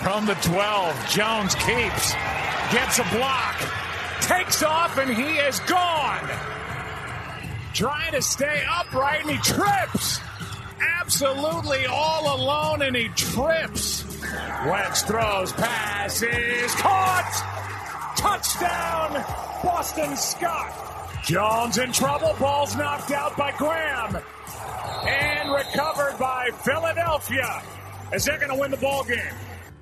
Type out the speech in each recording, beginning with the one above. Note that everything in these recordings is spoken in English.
From the 12, Jones keeps, gets a block, takes off, and he is gone. Trying to stay upright, and he trips. Absolutely all alone, and he trips. Wentz throws, pass is caught. Touchdown, Boston Scott. Jones in trouble, ball's knocked out by Graham. And recovered by Philadelphia as they're going to win the ball game.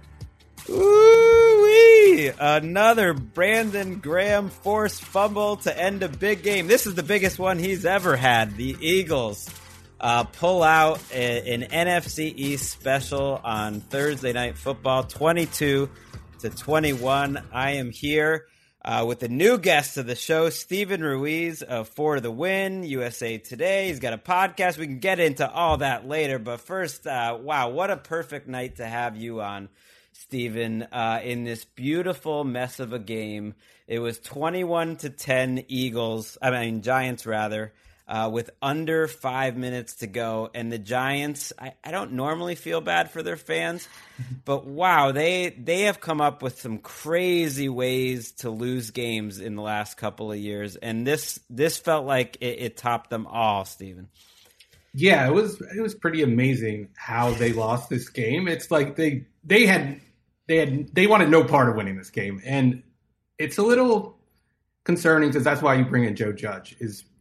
Ooh-wee! Another Brandon Graham forced fumble to end a big game. This is the biggest one he's ever had. The Eagles pull out an NFC East special on Thursday Night Football, 22-21. I am here with a new guest of the show, Steven Ruiz of For the Win, USA Today. He's got a podcast. We can get into all that later. But first, wow, what a perfect night to have you on, Steven, in this beautiful mess of a game. It was 21-10 Giants rather, with under 5 minutes to go. And the Giants, I don't normally feel bad for their fans, but wow, they have come up with some crazy ways to lose games in the last couple of years. And this felt like it topped them all, Steven. Yeah, it was pretty amazing how they lost this game. It's like they wanted no part of winning this game, and it's a little concerning because that's why you bring in Joe Judge.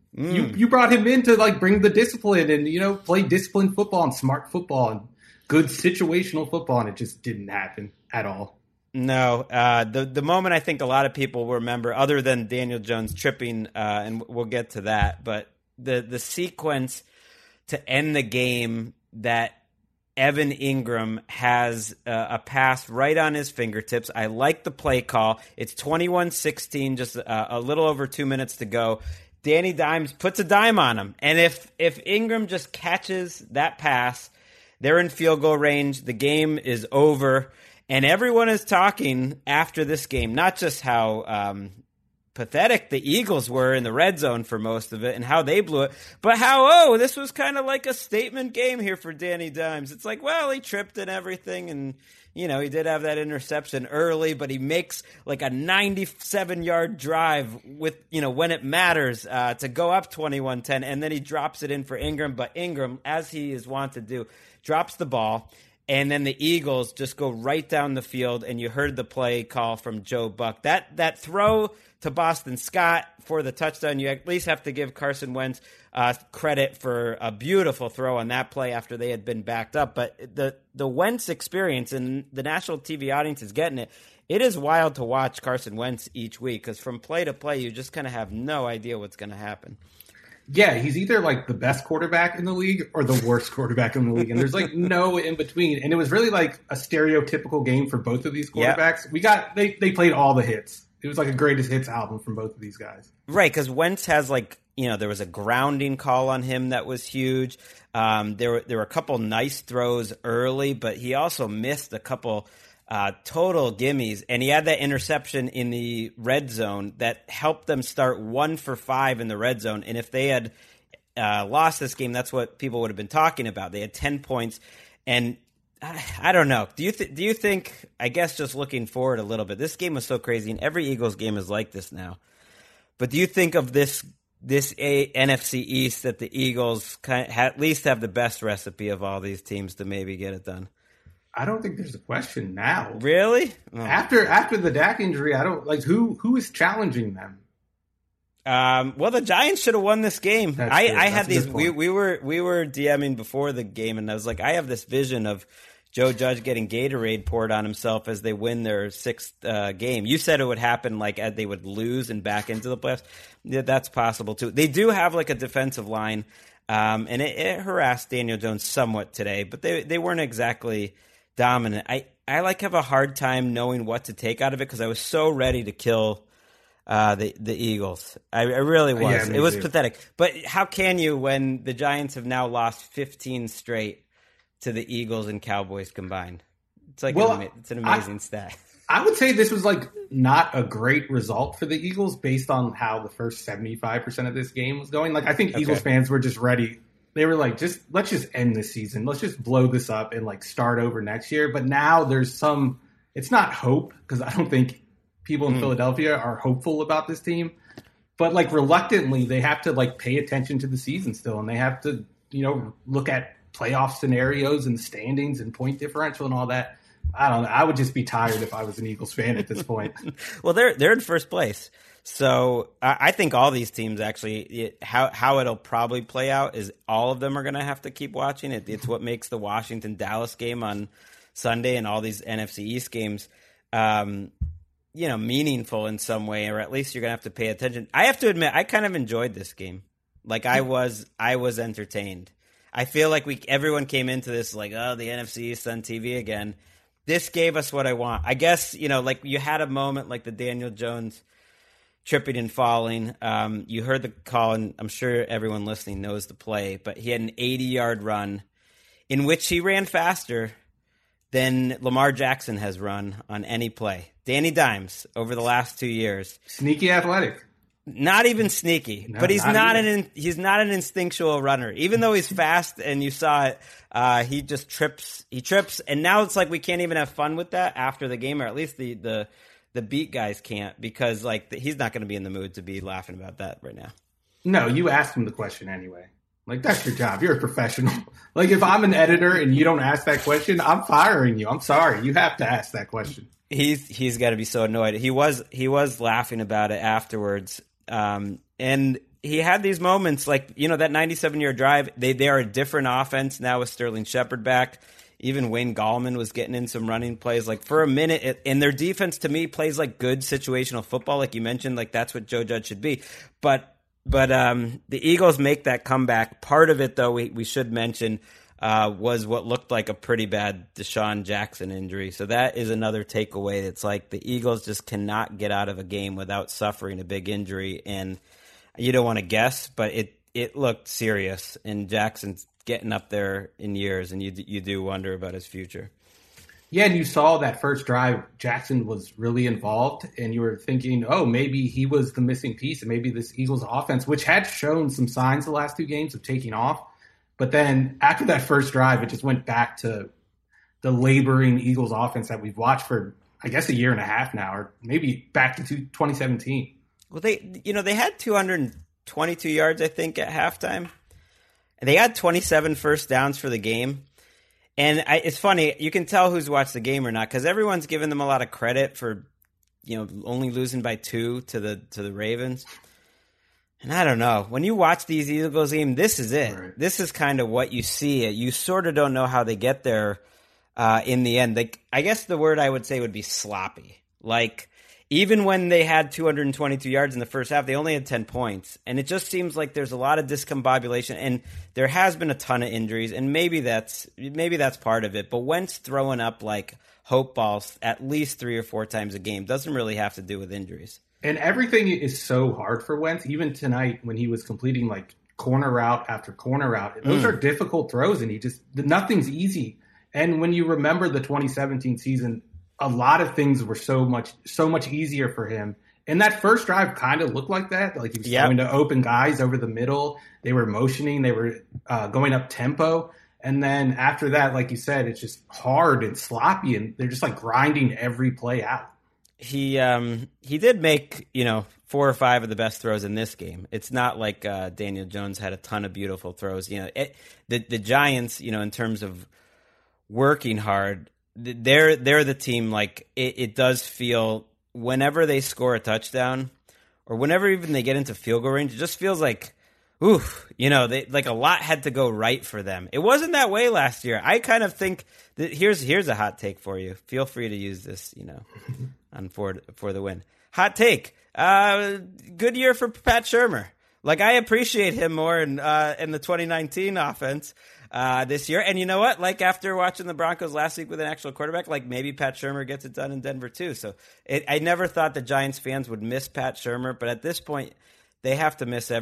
You brought him in to like bring the discipline and play disciplined football and smart football and good situational football, and it just didn't happen at all. No, the moment I think a lot of people will remember, other than Daniel Jones tripping, and we'll get to that, but the sequence to end the game that Evan Ingram has a pass right on his fingertips. I like the play call. It's 21-16, just a little over 2 minutes to go. Danny Dimes puts a dime on him. And if Ingram just catches that pass, they're in field goal range. The game is over. And everyone is talking after this game, not just how pathetic the Eagles were in the red zone for most of it and how they blew it, but how, this was kind of like a statement game here for Danny Dimes. It's like, well, he tripped and everything, and, he did have that interception early, but he makes like a 97-yard drive with, when it matters to go up 21-10, and then he drops it in for Ingram, but Ingram, as he is wont to do, drops the ball. And then the Eagles just go right down the field, and you heard the play call from Joe Buck. That throw to Boston Scott for the touchdown, you at least have to give Carson Wentz credit for a beautiful throw on that play after they had been backed up. But the Wentz experience, and the national TV audience is getting it, it is wild to watch Carson Wentz each week because from play to play, you just kind of have no idea what's going to happen. Yeah, he's either like the best quarterback in the league or the worst quarterback in the league. And there's like no in between. And it was really like a stereotypical game for both of these quarterbacks. Yep. They played all the hits. It was like a greatest hits album from both of these guys. Right, because Wentz has there was a grounding call on him that was huge. There were a couple nice throws early, but he also missed a couple total gimmies, and he had that interception in the red zone that helped them start 1 for 5 in the red zone. And if they had lost this game, that's what people would have been talking about. They had 10 points, and I don't know. Do you think? I guess just looking forward a little bit, this game was so crazy, and every Eagles game is like this now. But do you think of this NFC East that the Eagles at least have the best recipe of all these teams to maybe get it done? I don't think there's a question now. Really? Oh. After the Dak injury, I don't like who is challenging them. Well, the Giants should have won this game. I had these. We were DMing before the game, and I was like, I have this vision of Joe Judge getting Gatorade poured on himself as they win their 6th game. You said it would happen like as they would lose and back into the playoffs. Yeah, that's possible too. They do have like a defensive line, and it harassed Daniel Jones somewhat today, but they weren't exactly dominant. I have a hard time knowing what to take out of it because I was so ready to kill the Eagles. I really was. Yeah, it was too. pathetic. But how can you when the Giants have now lost 15 straight to the Eagles and Cowboys combined? It's like it's an amazing stat. I would say this was like not a great result for the Eagles based on how the first 75% of this game was going. Like I think Eagles fans were just ready. They were like, let's just end this season. Let's just blow this up and like start over next year. But now there's some it's not hope, because I don't think people in Philadelphia are hopeful about this team. But like reluctantly, they have to like pay attention to the season still, and they have to, look at playoff scenarios and standings and point differential and all that. I don't know. I would just be tired if I was an Eagles fan at this point. Well, they're in first place. So I think all these teams actually, how it'll probably play out is all of them are going to have to keep watching it. It's what makes the Washington-Dallas game on Sunday and all these NFC East games, meaningful in some way, or at least you're going to have to pay attention. I have to admit, I kind of enjoyed this game. Like I was entertained. I feel like everyone came into this like, oh, the NFC East on TV again. This gave us what I want. I guess, like you had a moment like the Daniel Jones tripping and falling. You heard the call, and I'm sure everyone listening knows the play, but he had an 80-yard run in which he ran faster than Lamar Jackson has run on any play. Danny Dimes over the last 2 years. Sneaky athletic. Not even sneaky, but he's not an instinctual runner. Even though he's fast, and you saw it, he just trips. He trips, and now it's like we can't even have fun with that after the game, or at least the beat guys can't, because like he's not going to be in the mood to be laughing about that right now. No, you asked him the question anyway. Like, that's your job. You're a professional. Like, if I'm an editor and you don't ask that question, I'm firing you. I'm sorry. You have to ask that question. He's got to be so annoyed. He was laughing about it afterwards. And he had these moments like, that 97-yard drive. They are a different offense now with Sterling Shepard back. Even Wayne Gallman was getting in some running plays. Like for a minute, and their defense to me plays like good situational football. Like you mentioned, like that's what Joe Judge should be. But the Eagles make that comeback. Part of it, though, we should mention, was what looked like a pretty bad Deshaun Jackson injury. So that is another takeaway. It's like the Eagles just cannot get out of a game without suffering a big injury. And you don't want to guess, but it looked serious. And Jackson's getting up there in years, and you do wonder about his future. Yeah, and you saw that first drive, Jackson was really involved, and you were thinking, oh, maybe he was the missing piece, and maybe this Eagles offense, which had shown some signs the last two games of taking off. But then after that first drive, it just went back to the laboring Eagles offense that we've watched for, I guess, a year and a half now, or maybe back to 2017. Well, they had 222 yards, I think, at halftime. And they had 27 first downs for the game. And it's funny, you can tell who's watched the game or not, because everyone's giving them a lot of credit for, only losing by 2 to the Ravens. And I don't know. When you watch these Eagles game, this is it. Right. This is kind of what you see. You sort of don't know how they get there in the end. I guess the word I would say would be sloppy. Like, even when they had 222 yards in the first half, they only had 10 points. And it just seems like there's a lot of discombobulation, and there has been a ton of injuries, and maybe that's part of it. But Wentz throwing up like hope balls at least 3 or 4 times a game doesn't really have to do with injuries. And everything is so hard for Wentz. Even tonight when he was completing like corner route after corner route, those are difficult throws, and nothing's easy. And when you remember the 2017 season, a lot of things were so much easier for him. And that first drive kind of looked like that. Like he was going to open guys over the middle. They were motioning. They were going up tempo. And then after that, like you said, it's just hard and sloppy, and they're just like grinding every play out. He did make 4 or 5 of the best throws in this game. It's not like Daniel Jones had a ton of beautiful throws. The Giants, in terms of working hard, they're the team. Like it does feel whenever they score a touchdown, or whenever even they get into field goal range, it just feels like, they like a lot had to go right for them. It wasn't that way last year. I kind of think that here's a hot take for you. Feel free to use this, on for the win. Hot take. Good year for Pat Shurmur. Like I appreciate him more in the 2019 offense. This year. And you know what? Like after watching the Broncos last week with an actual quarterback, like maybe Pat Shurmur gets it done in Denver too. So I never thought the Giants fans would miss Pat Shurmur, but at this point they have to miss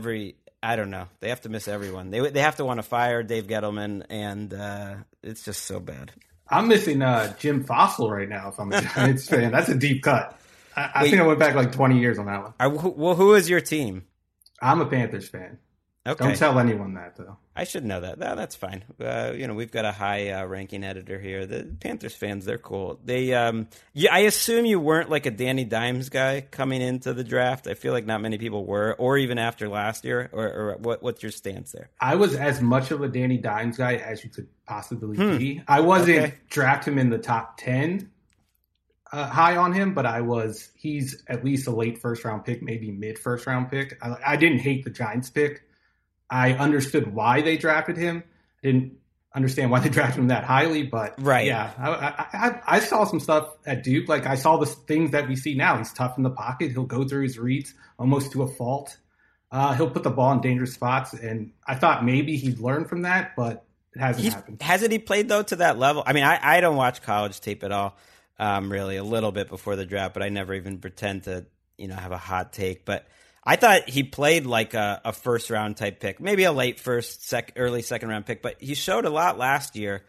they have to miss everyone. They have to want to fire Dave Gettleman, and it's just so bad. I'm missing Jim Fossil right now if I'm a Giants fan. That's a deep cut. I think I went back like 20 years on that one. Well, who is your team? I'm a Panthers fan. Okay. Don't tell anyone that, though. I should know that. No, that's fine. We've got a high ranking editor here. The Panthers fans, they're cool. I assume you weren't like a Danny Dimes guy coming into the draft. I feel like not many people were, or even after last year. Or what's your stance there? I was as much of a Danny Dimes guy as you could possibly be. I wasn't draft him in the top 10 high on him, but he's at least a late first round pick, maybe mid first round pick. I didn't hate the Giants pick. I understood why they drafted him. I didn't understand why they drafted him that highly, but yeah, I saw some stuff at Duke. Like I saw the things that we see now. He's tough in the pocket. He'll go through his reads almost to a fault. He'll put the ball in dangerous spots, and I thought maybe he'd learn from that, but it hasn't happened. Hasn't he played though to that level? I mean, I don't watch college tape at all. Really, a little bit before the draft, but I never even pretend to have a hot take, but. I thought he played like a first round type pick, maybe a late early second round pick, but he showed a lot last year.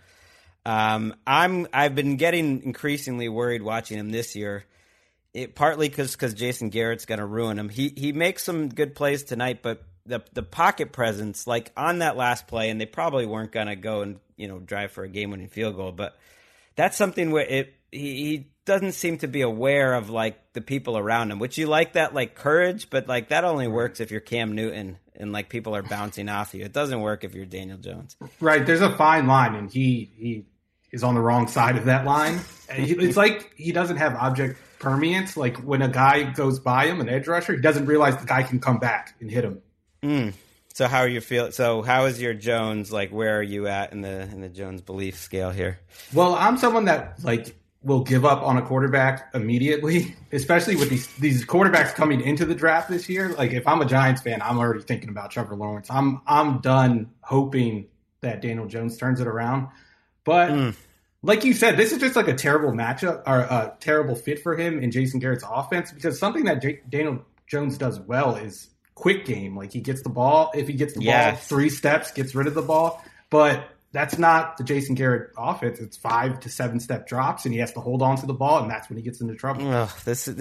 I've been getting increasingly worried watching him this year, partly because Jason Garrett's going to ruin him. He makes some good plays tonight, but the pocket presence, like on that last play, and they probably weren't going to go and drive for a game winning field goal, but that's something where he doesn't seem to be aware of like the people around him, which you like that like courage, but like that only works if you're Cam Newton and like people are bouncing off you. It doesn't work if you're Daniel Jones. Right. There's a fine line, and he is on the wrong side of that line. It's like he doesn't have object permanence. Like when a guy goes by him, an edge rusher, he doesn't realize the guy can come back and hit him. So how are you feeling? So how is your Jones? Like where are you at in the Jones belief scale here? Well, I'm someone that like will give up on a quarterback immediately, especially with these quarterbacks coming into the draft this year. Like if I'm a Giants fan, I'm already thinking about Trevor Lawrence. I'm done hoping that Daniel Jones turns it around. But like you said, this is just like a terrible matchup or a terrible fit for him in Jason Garrett's offense, because something that Daniel Jones does well is quick game. Like he gets the ball. If he gets the ball 3 steps, gets rid of the ball. But that's not the Jason Garrett offense. It's 5 to 7 step drops, and he has to hold on to the ball, and that's when he gets into trouble. Oh,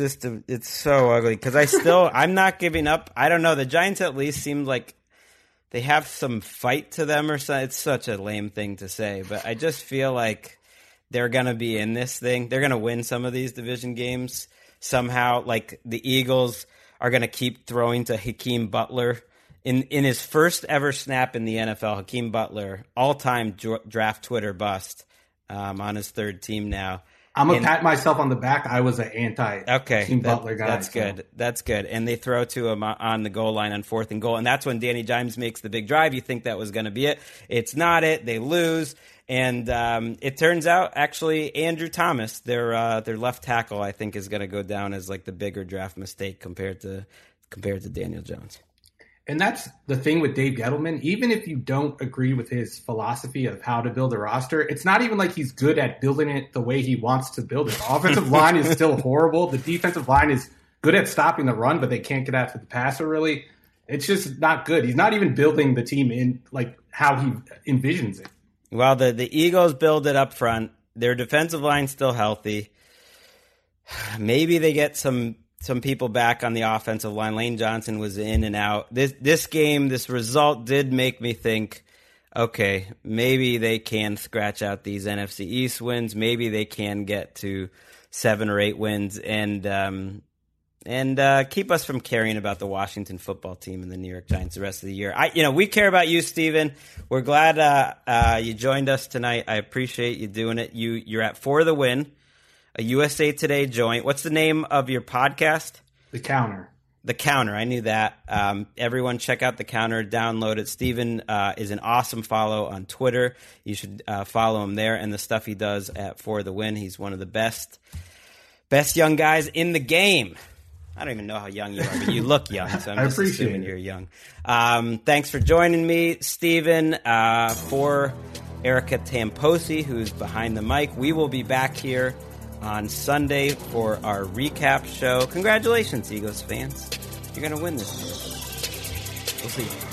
it's so ugly because I'm not giving up. I don't know. The Giants at least seem like they have some fight to them or something. It's such a lame thing to say, but I just feel like they're going to be in this thing. They're going to win some of these division games somehow. Like the Eagles are going to keep throwing to Hakeem Butler. In his first ever snap in the NFL, Hakeem Butler, all-time draft Twitter bust, on his third team now. I'm going to pat myself on the back. I was an anti-Hakeem Butler guy. That's good. That's good. And they throw to him on the goal line on 4th and goal, and that's when Danny Dimes makes the big drive. You think that was going to be it. It's not it. They lose. And it turns out, actually, Andrew Thomas, their left tackle, I think, is going to go down as like the bigger draft mistake compared to Daniel Jones. And that's the thing with Dave Gettleman. Even if you don't agree with his philosophy of how to build a roster, it's not even like he's good at building it the way he wants to build it. The offensive line is still horrible. The defensive line is good at stopping the run, but they can't get after the passer really. It's just not good. He's not even building the team in like how he envisions it. Well, the Eagles build it up front. Their defensive line's still healthy. Maybe they get some people back on the offensive line. Lane Johnson was in and out. This game, this result did make me think, okay, maybe they can scratch out these NFC East wins. Maybe they can get to 7 or 8 wins and keep us from caring about the Washington football team and the New York Giants the rest of the year. We care about you, Steven. We're glad you joined us tonight. I appreciate you doing it. You're at For the Win, a USA Today joint. What's the name of your podcast? The Counter. The Counter. I knew that. Everyone check out The Counter. Download it. Steven is an awesome follow on Twitter. You should follow him there and the stuff he does at For the Win. He's one of the best young guys in the game. I don't even know how young you are, but you look young, so I'm just assuming you're young. Thanks for joining me, Steven. For Erica Tamposi, who's behind the mic, we will be back here on Sunday for our recap show. Congratulations, Eagles fans. You're going to win this year. We'll see you.